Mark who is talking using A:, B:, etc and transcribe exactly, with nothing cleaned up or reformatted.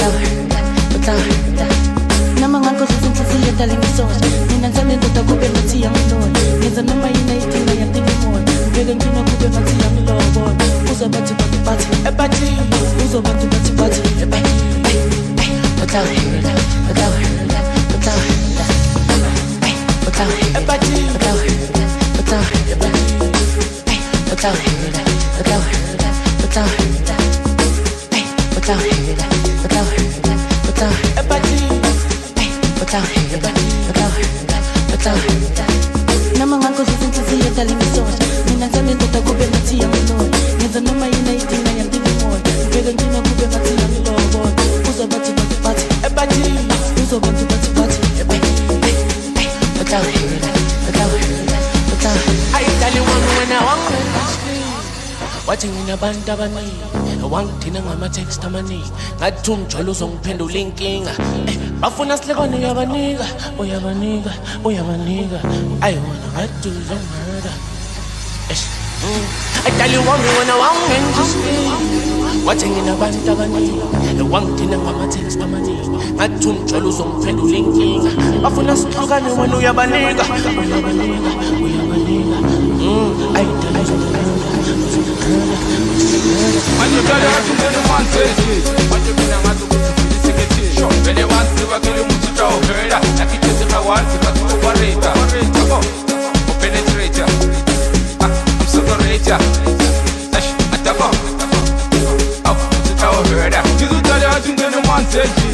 A: without her, without her. Nama ngako sisinhlisiyo dala ngisosha. Mina ngithanda indoda kube ngathi yamlona. Ngenza noma yini ayidinga yadinga imona. Ngeke ngina kube ngathi yamlobola. Uzobathi bathi bathi ebathi. Uzobathi bathi bathi ebathi. Without her, without her, without her. Without her, ebathi. Without her, without her, ebathi. Without her, without her, without her. Without her, without her, without her. Ebathi. Without her, without her, without her. Nama ngako sisinhlisiyo dala ngisosha. Mina ngithanda indoda kube ngathi yamlona. Ngenza noma yini ayidinga yadinga imona. Ngeke ngina kube ngathi yamlobola. Uzobathi bathi bathi ebathi. Uzobathi bathi bathi ebathi. Without her, without her, without her. Ayidali wami wena wangengasli. Wathi nginabantu abaningi wangithina ngama-text amaningi ngathi umjolo uzongiphendula inkinga bafuna silekwane uyabanika uyabanika uyabanika ayiwona ngathi uzongimurder ayidali wami wena wangengasli. Wathi nginabantu abaningi wangithina ngama-text amaningi ngathi umjolo uzongiphendula inkinga bafuna silekwane wena uyabanika uyabanika uyabanika ayidali uzongimurder.
B: When you tell her to do the one thing, what you mean I'm to go to the secretary? Sure. When they want to work in the much to heard that, like it is if I want to go to operator. Go, penetrator. I'm separator. Dash, at the bump. Oh, to tell her that. You tell her to do the one thing.